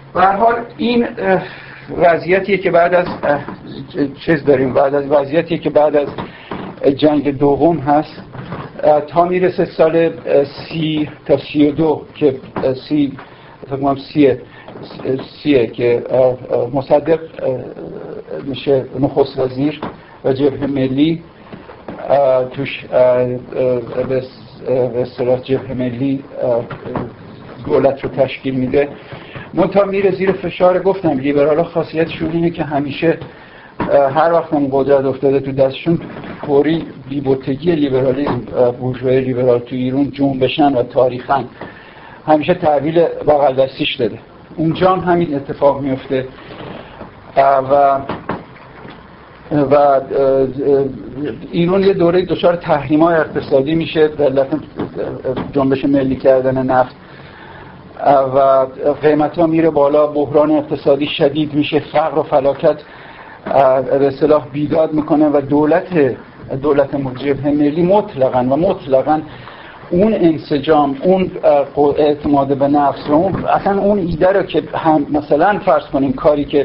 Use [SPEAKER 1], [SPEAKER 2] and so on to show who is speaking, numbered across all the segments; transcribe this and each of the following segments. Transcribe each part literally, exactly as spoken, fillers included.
[SPEAKER 1] به هر حال این وضعیتیه که بعد از چیز داریم، بعد از وضعیتیه که بعد از جنگ دوم هست تا میرسه سال سی تا سی و دو که سی فکرم سیه سیه که مصدق میشه نخست وزیر و جبهه ملی توش به اصطلاح جبهه ملی دولت رو تشکیل میده. منتها میره زیر فشار. گفتم لیبرالا خاصیتشون اینه که همیشه هر وقت هم قدرت افتاده تو دستشون فوری بی‌بوتگی لیبرالیسم بورژوای لیبرال تو ایران جنبشن و تاریخاً همیشه تحویل بغل دستیش داده. اونجا هم همین اتفاق میفته و و ایران یه دوره دچار تحریم‌های اقتصادی میشه، علت جنبش ملی کردن نفت و قیمت‌ها میره بالا، بحران اقتصادی شدید میشه، فقر و فلاکت به اصطلاح بیداد میکنه و دولت دولت جبهه ملی مطلقاً و مطلقاً اون انسجام، اون اعتماد به نفس و اون اصلا اون ایده رو که هم مثلا فرض کنیم کاری که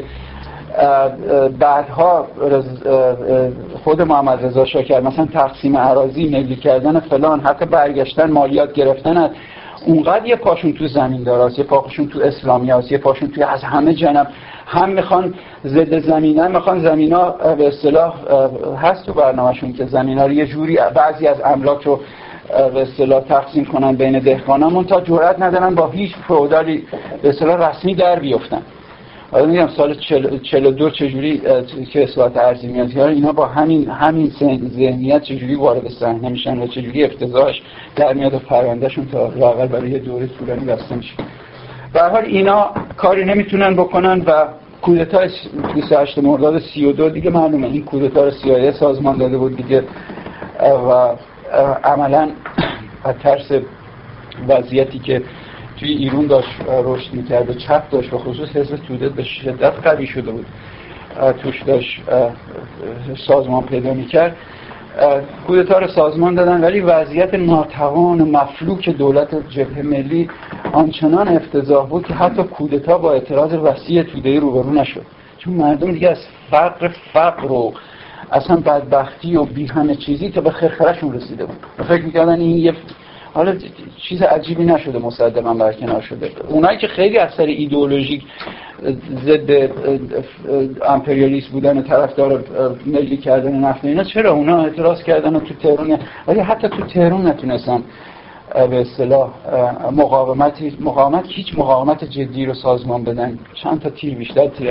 [SPEAKER 1] بعدها خود محمد رضا شاه کرد، مثلا تقسیم اراضی، ملی کردن فلان، حتی برگشتن مالیات گرفتن، اونقدر یه پاشون تو زمین داراست، یه پاشون تو اسلامی هست، یه پاشون توی از همه جنب هم میخوان ضد زمین، هم میخوان زمینا به اصطلاح هست تو برنامه‌شون که زمینا رو یه جوری بعضی از املاک رو به اصطلاح تقسیم کنن بین دهقانان، تا جرئت ندارن با هیچ فئودالی به اصطلاح رسمی در بیفتن. حالا میگم سال چهل و دو چجوری که اصلاحات ارضی میاد، اینا با همین همین ذهنیت چجوری وارد صحنه میشن و چجوری افتضاحش در میاد و پروندهشون تا لااقل برای یه دوره طولانی بسته میشه. به هر حال اینا کاری نمیتونن بکنن و کودتای بیست و هشتم مرداد سی و دو دیگه معلومه این کودتا رو سی آی ای سازمان داده بود دیگه و عملاً از ترس وضعیتی که توی ایران داشت رشد میکرد و چپ داشت و خصوص حزب توده به شدت قوی شده بود توش داشت سازمان پیدا میکرد، کودتا رو سازمان دادن. ولی وضعیت ناتوان و مفلوک دولت جبهه ملی آنچنان افتضاح بود که حتی کودتا با اعتراض وسیع توده‌ای روبرو نشد، چون مردم دیگه از فقر فقر و اصلا بدبختی و بی همه چیزی تا به خرخره‌شون رسیده بود و فکر می‌کردن این یه حالا چیز عجیبی نشده مصدقاً برکنار شده. اونایی که خیلی از سر ایدئولوژیک ضد امپریالیسم بودن و طرفدار ملی کردن نفت اینا، چرا اونا اعتراض کردن و تو تهران، ولی حتی تو تهران نتونستن به اصطلاح مقاومتی مقاومت هیچ مقاومت جدی رو سازمان بدن. چند تا تیر بیشتر تیر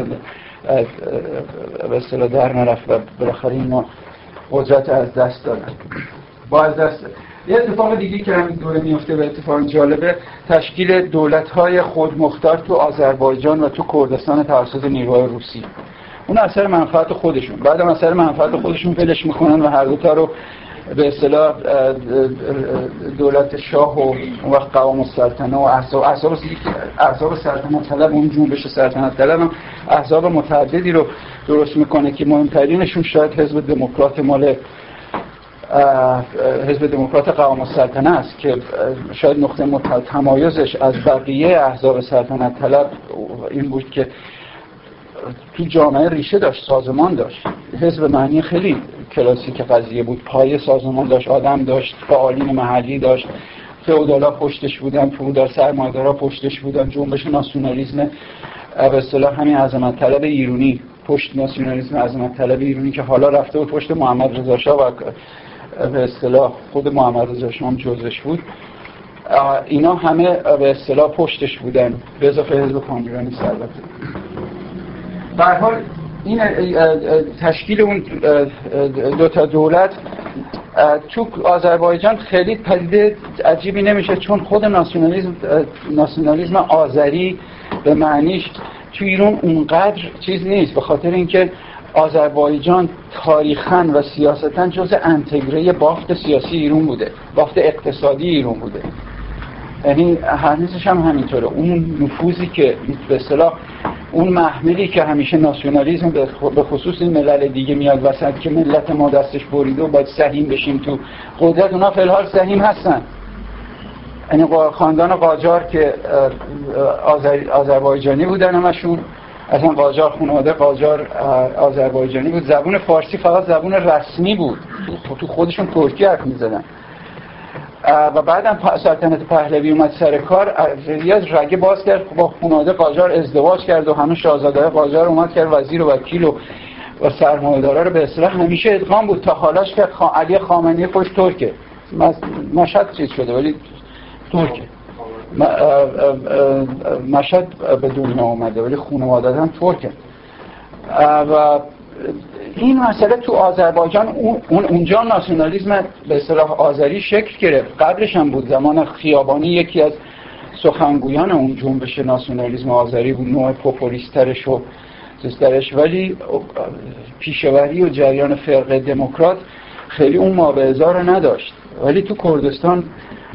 [SPEAKER 1] به اصطلاح در نرفت و بالاخره اینا قدرت از دست دادن. با از دست یه اتفاق دیگه که همین دوره میفته و اتفاق جالبه، تشکیل دولت‌های خودمختار تو آذربایجان و تو کردستان توسط نیروهای روسی. اون اثر منفعت خودشون، بعدم اثر منفعت خودشون فلش میکنن و هر دو تا رو به اصطلاح دولت شاه و اون وقت قوام السلطنه و احزاب احزاب احزاب سلطنت طلب، اون جنبش سلطنت طلب هم احزاب متعددی رو درست میکنه که مهمترینشون شاید حزب دموکرات مال حزب دموکرات قوام السلطنه است که شاید نقطه تمایزش از بقیه احزاب سلطنت طلب این بود که تو جامعه ریشه داشت، سازمان داشت. حزب معنی خیلی کلاسیک قضیه بود، پایه سازمان داشت، آدم داشت، فعالین محلی داشت، فئودالا پشتش بودن، فئودال سرمایه‌دارا پشتش بودن، جنبش ناسیونالیسم به اصطلاح همین عظمت طلب ایرانی، پشت ناسیونالیسم عظمت طلب ایرانی که حالا رفته بود پشت محمد رضا شاه و به اصطلاح خود محمد رضا شاه هم جزش بود، اینا همه به اصطلاح پشتش بودن به اضافه حزب پانیرانی البته. به هر حال این تشکیل اون دو تا دولت تو آذربایجان خیلی پدیده عجیبی نمیشه، چون خود ناسیونالیسم ناسیونالیسم آذری به معنیش تو ایران اونقدر چیز نیست، به خاطر اینکه آذربایجان تاریخاً و سیاستاً جزء انتگره بافت سیاسی ایران بوده، بافت اقتصادی ایران بوده. یعنی هنوزش هم همینطوره. اون نفوذی که به اصطلاح اون محملی که همیشه ناسیونالیسم به خصوص این ملل دیگه میاد وسط که ملت ما دستش بریده و باید سهیم بشیم تو قدرت، اونا فی الحال سهیم هستن. یعنی خاندان قاجار که آذر... آذربایجانی بودن همشون، اصلا قاجار خانواده قاجار آذربایجانی بود. زبون فارسی فقط زبون رسمی بود، تو خودشون ترکی حرف می‌زدن. و بعدم سلطنت پهلوی اومد سر کار، ریاض رگه باز کرد، با خانواده قاجار ازدواج کرد و همه شاهزاده‌های قاجار اومد کرد وزیر و وکیل و و سرمایه‌دارا رو به اصطلاح همیشه ادغام بود تا حالاش که خا... علی خامنه‌ای خوش ترکه، مشهد چیز شده ولی ترکه، مشهد به دنیا اومده ولی خانواده هم ترکه. و این مسئله تو آذربایجان اون اونجا ناسیونالیسم به اصطلاح آذری شکل گرفت. قبلش هم بود، زمان خیابانی یکی از سخنگویان اون جنبش ناسیونالیسم آذری بود، نوع پوپولیسترش و چیزترش، ولی پیشوری و جریان فرقه دموکرات خیلی اون مابعضا رو نداشت. ولی تو کردستان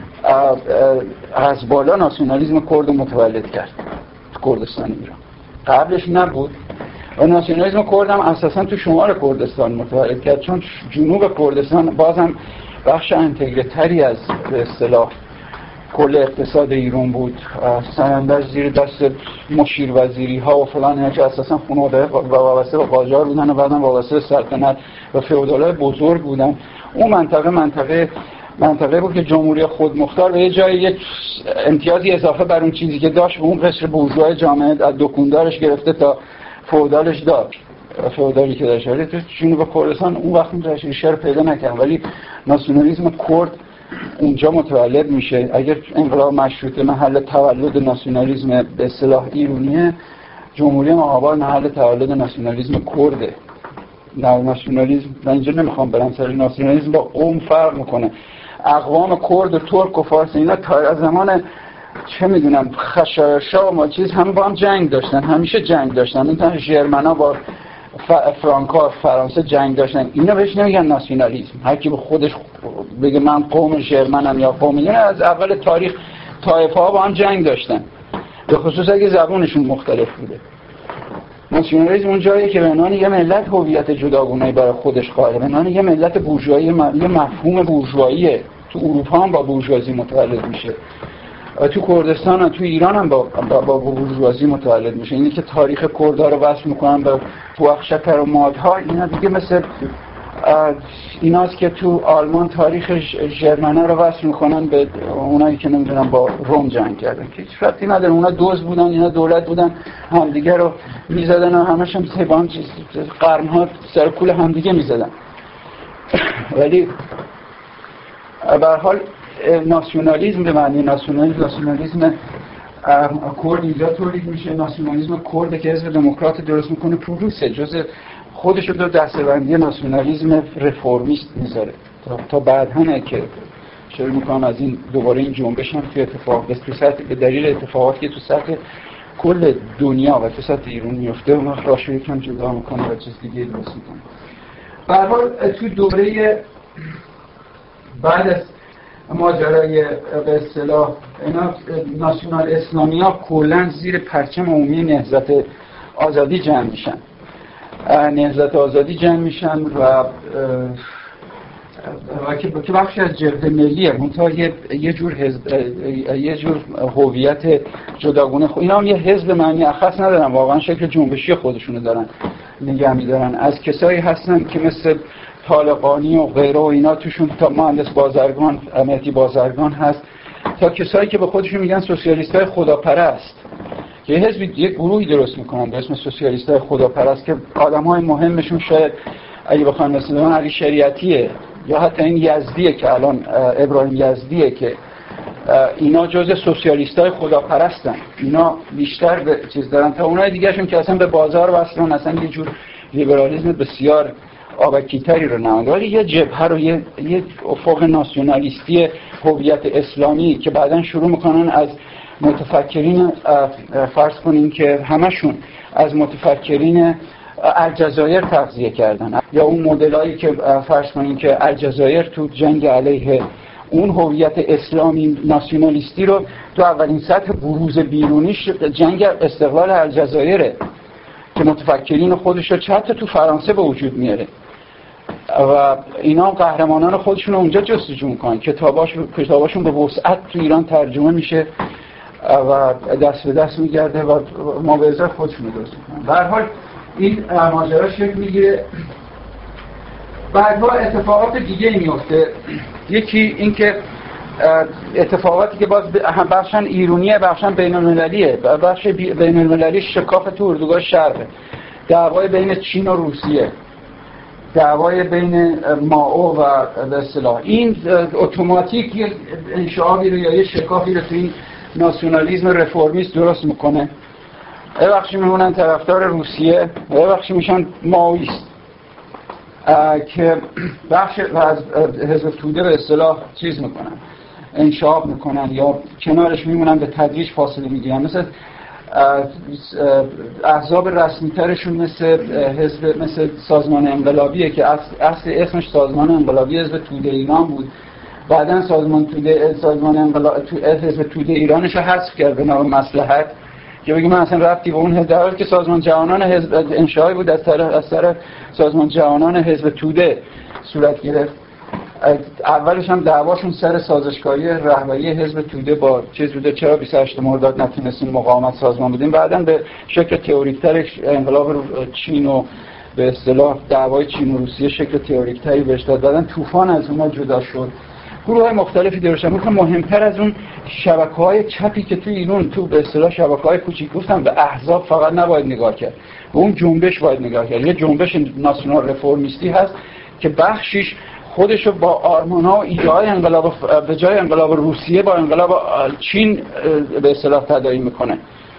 [SPEAKER 1] از بالا ناسیونالیسم کرد متولد کرد، تو کردستان ایران قبلش نبود. و ناسیونالیسم کرد هم اساسا تو شمال کردستان متولد کرد، چون جنوب کردستان بازم بخش انتگره تری از به اصطلاح کل اقتصاد ایران بود. سنندج زیر دست مشیر وزیری ها و فلان اینا که اساسا خانواده وابسته به قاجار بودن و بعدم وابسته به سلطنت و فئودالای بزرگ بودن. اون منطقه منطقه منطقه بود که جمهوری خودمختار به یه جای یک امتیازی اضافه بر اون چیزی که داشت اون قشر بورژوای جامعه از دکوندارش گرفته تا فئودالش داد، فئودالی که داشت. ولی تو جنوب کردستان اون وقت ریشه رو پیدا نکرد، ولی ناسیونالیسم کرد اونجا متولد میشه. اگر انقلاب مشروطه محل تولد ناسیونالیسم به اصطلاح ایرانیه، جمهوری آباد محل تولد ناسیونالیسم کرده. نه ناسیونالیسم، من اینجا نمیخوام برم سر ناسیونالیسم، با قوم فرق میکنه. اقوام کرد و ترک و فارس اینا تا از زمان چه میدونم خشایارشا و ما چیز همه با هم جنگ داشتن، همیشه جنگ داشتن. مثلا ژرمنا با فرانکا فرانسه جنگ داشتن. اینا بهش نمیگن ناسیونالیسم. هر کی به خودش بگه من قوم ژرمنم یا قوم اینا، از اول تاریخ طایفه ها با هم جنگ داشتن، به خصوص اگه زبانشون مختلف بوده. ناسیونالیسم اون جاییه که به عنوان یه ملت هویت جداگانه برای خودش قائله، به عنوان یه ملت بورژوایی، یه مفهوم بورژواییه. تو اروپا هم با بورژوازی متولد میشه و تو کردستان و تو ایران هم با با, با بورژوازی متولد میشه. اینی که تاریخ کردها رو وصل میکنن به فوخ شکر و مادها، اینا دیگه مثل ایناست که تو آلمان تاریخ ژرمنا رو وصل میکنن به اونایی که نمیدونم با روم جنگ کردن، که هیچ ربطی نداره. اونا دوز بودن، اینا دولت بودن، همدیگه رو میزدن و همش هم سبان قرنها سر کول همدیگه میزدن. ولی به هر حال ناسیونالیسم به معنی ناسیونالیسم ناسیونالیسم کرد اینجا تولید میشه. ناسیونالیسم کرد که حزب دموکرات درست میکنه پروسه جزء خودش رو در دسته‌بندی ناسیونالیسم رفرمیست میذاره تا, تا بعداً که شروع میکنم از این دوباره این جنبش هم توی اتفاق به سطح به دلیل اتفاقاتی که تو سطح کل دنیا و تو سطح ایران میفته اون وقت راشو یکم جدا میکنه و چیز دیگه درست میکنه. به هر حال تو دوره بعد از ماجرای به اصطلاح اینا ناسیونال اسلامی‌ها کلاً زیر پرچم عمومی نهضت آزادی جمع میشن. نهضت آزادی جمع میشن و و که که بخشی از جبهه ملیه، منتها یه یه جور حزب، یه جور هویت جداگانه خود. اینا هم یه حزب معنی اخص ندارن، واقعا شکل جنبشی خودشونو دارن نگه میدارن. از کسایی هستن که مثل طالقانی و غیره و اینا، توشون تا مهندس بازرگان، مهدی بازرگان هست، تا کسایی که به خودشون میگن سوسیالیستای خداپرست، یه حزبی یه گروهی درست میکنن به اسم سوسیالیستای خداپرست که آدمای مهمشون شاید اگه بخوام مثلا علی شریعتیه یا حتی این یزدیه که الان ابراهیم یزدیه، که اینا جزء سوسیالیستای خداپرستن. اینا بیشتر به چیز دارن تا اونای دیگه‌شون که اصلا به بازار وصلن، اصلا یه جور لیبرالیسم بسیار آبکیتری رو نمونده. ولی یه جبهه رو یه یه افق ناسیونالیستی هویت اسلامی که بعداً شروع میکنن از متفکرین، فرض کنین که همشون از متفکرین الجزایر تغذیه کردن، یا اون مدلایی که فرض کنین که الجزایر تو جنگ علیه اون هویت اسلامی ناسیونالیستی رو تو اولین سطح بروز بیرونیش جنگ استقلال الجزایره که متفکرین خودش رو حتی تو فرانسه به وجود میاره. و اینا قهرمانان خودشون رو اونجا جستجو میکنن، کتاباشون کتاباشون به وسعت تو ایران ترجمه میشه و دست به دست میگرده و مبارزه خودشون رو درست میکنن. به هر حال این ماجرا شکل میگیره. بعدها اتفاقات دیگه میفته. یکی این که اتفاقاتی که باز هم بخشن ایرونیه، بخشن بین المللیه. بخش بین المللی شکاف تو اردوگاه شرقه، دعوای بین چین و روسیه، دعوای بین مائو و به اصطلاح این اتوماتیک یه انشعابی رو یا یه شکافی رو تو این ناسیونالیسم رفرمیست درست میکنه. یه بخشی میمونن طرفدار روسیه، یه بخشی میشن مائویست که بخش از حزب توده به اصطلاح چیز میکنن، انشعاب میکنن یا کنارش میمونن، به تدریج فاصله میگیرن. مثل احزاب رسمی ترشون مثل حزب مثل سازمان انقلابیه که اصل, اصل اسمش سازمان انقلابی حزب توده ایران بود، بعدن سازمان توده سازمان انقلاب تو حزب توده ایرانش رو حذف کرد به نام مصلحت که بگیم من اصلا ربطی به اون حزب، در حالی که سازمان جوانان حزب انشایی بود از طرف از طرف سازمان جوانان حزب توده صورت گرفت. اولش هم دعواشون سر سازشکاری رهبری حزب توده با چیز بوده، چرا بیست و هشتم مرداد نتونستیم مقاومت سازمان بودیم. بعدن به شکل تئوریک‌ترش انقلاب چین و به اصطلاح دعوای چین و روسیه شکل تئوریک‌تری بهش داد. بعدن طوفان از اونها جدا شد، گروه‌های مختلفی درست شدن. مثلا مهمتر از اون شبکه‌های چپی که تو ایران تو به اصطلاح شبکه‌های کوچیک گفتم، به احزاب فقط نباید نگاه کرد، به اون جنبش باید نگاه کرد. یه جنبش ناسیونال رفرمیستی هست که بخشیش خودشو با آرمان‌ها و ایده‌های انقلاب به جای انقلاب روسیه با انقلاب چین به اصطلاح تداعی میکنه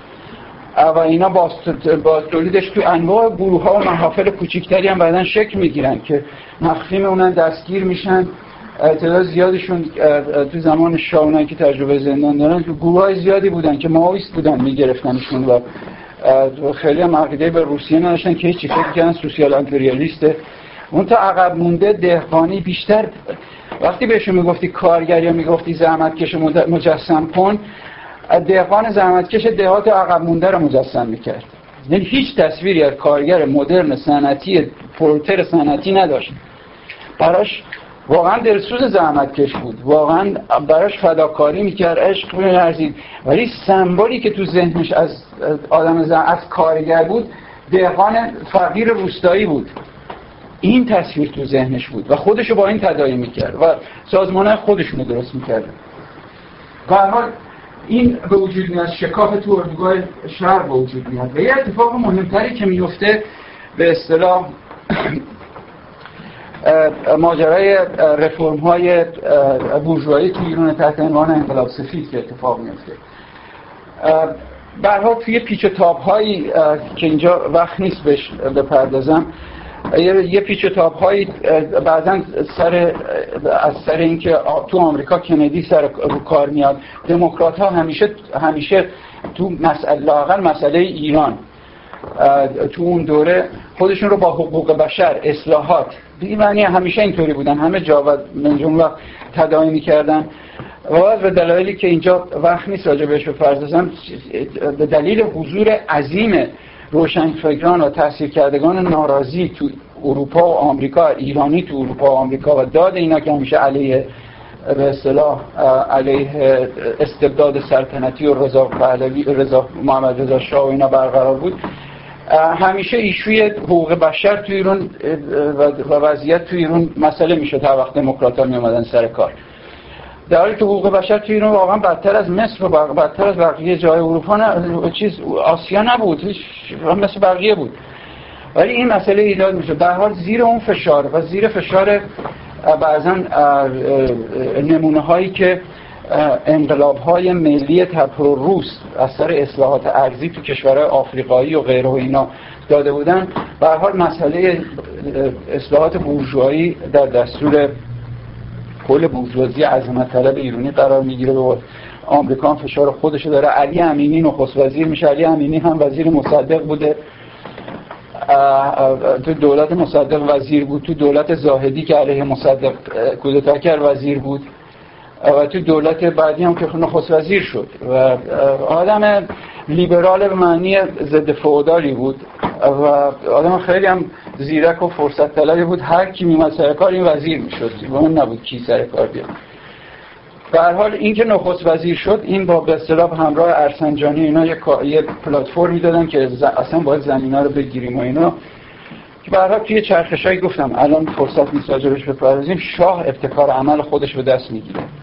[SPEAKER 1] و اینا با با تولیدش تو انواع گروه‌ها و محافل کوچیک‌تری هم بعدن شکل میگیرن که مخفی میمونن، دستگیر میشن. تعداد زیادشون تو زمان شاه اونایی که تجربه زندان دارن تو گروه‌های زیادی بودن که مائویست بودن، میگرفتنشون و خیلی هم عقیده به روسیه نداشتن که هیچی، فکر کردن سوسیال امپریالیسته. اون تا عقب مونده دهقانی بیشتر وقتی بهشون میگفتی کارگر یا میگفتی زحمتکش مجسم کن، دهقان زحمتکش دهات عقب مونده رو مجسم میکرد. یعنی هیچ تصویری از کارگر مدرن صنعتی پرولتر صنعتی نداشت. براش واقعا دلسوز زحمتکش بود، واقعا براش فداکاری میکرد، عشق می‌ورزید. ولی سمبولی که تو ذهنش از آدم زن... از کارگر بود دهقان فقیر روستایی بود. این تصویر تو ذهنش بود و خودشو با این تداعی میکرد و سازمانه خودشونو درست میکرد. به هر حال این به وجود میاد، شکاف تو اردوگاه شهر به وجود میاد. و یه اتفاق مهمتری که میفته به اصطلاح ماجرای رفرم های بورژوایی تو ایران تحت عنوان انقلاب سفید که اتفاق میفته. به هر حال توی پیچ و تاب هایی که اینجا وقت نیست بهش بپردازم، یه پیچ و تاب هایی بعضا سر از سر اینکه تو آمریکا کندی سر کار میاد، دموکرات ها همیشه همیشه تو مسئله لااقل مسئله ایران تو اون دوره خودشون رو با حقوق بشر، اصلاحات، به معنی همیشه اینطوری بودن، همه جا و من جمله تداعی می‌کردن. و به دلایلی که اینجا وقت نیست راجع بهش بپردازم، به دلیل حضور عظیم روشنفکران و تحصیلکردگان ناراضی تو اروپا و آمریکا، ایرانی تو اروپا و آمریکا و داد اینا که همیشه علیه به اصطلاح علیه استبداد سلطنتی و رضا پهلوی، رضا محمد رضا شاه و اینا برقرار بود، همیشه ایشوی حقوق بشر تو ایران و وضعیت تو ایران مسئله میشد هر وقت دموکرات‌ها می اومدن سر کار. در حالی که حقوق بشر تو ایران واقعا بدتر از مصر و بدتر از بقیه جای اروپا نه، چیز آسیا نبود، مثل بقیه بود. ولی این مسئله ایجاد میشه. به هر حال زیر اون فشار و زیر فشار بعضا نمونه هایی که انقلاب های ملی تبر روس از سر اصلاحات ارضی تو کشورهای آفریقایی و غیره و اینا داده بودن، به هر حال مسئله اصلاحات بورژوایی در دستور کل بورژوازی عظمت طلب ایرانی قرار میگیره و آمریکا فشار خودش داره. علی امینی نخست وزیر میشه. علی امینی هم وزیر مصدق بوده، تو دولت مصدق وزیر بود، تو دولت زاهدی که علیه مصدق کودتا کرد وزیر بود و تو دولت بعدی هم که نخست وزیر شد و آدم لیبرال به معنی ضد فئودالی بود و آدم خیلی هم زیرک و فرصت طلبی بود، هر کی میومد سر کار این وزیر میشد، اون نبود کی سر کار بیاد. به هر حال این که نخست وزیر شد، این با به اصطلاح همراه ارسنجانی اینا یک یه پلتفرمی دادن که ز... اصلا باید زمینا رو بگیریم و اینا، که به هر حال توی چرخشایی گفتم الان فرصت نیست راجبش بپردازیم، شاه ابتکار عمل خودش به دست میگیره.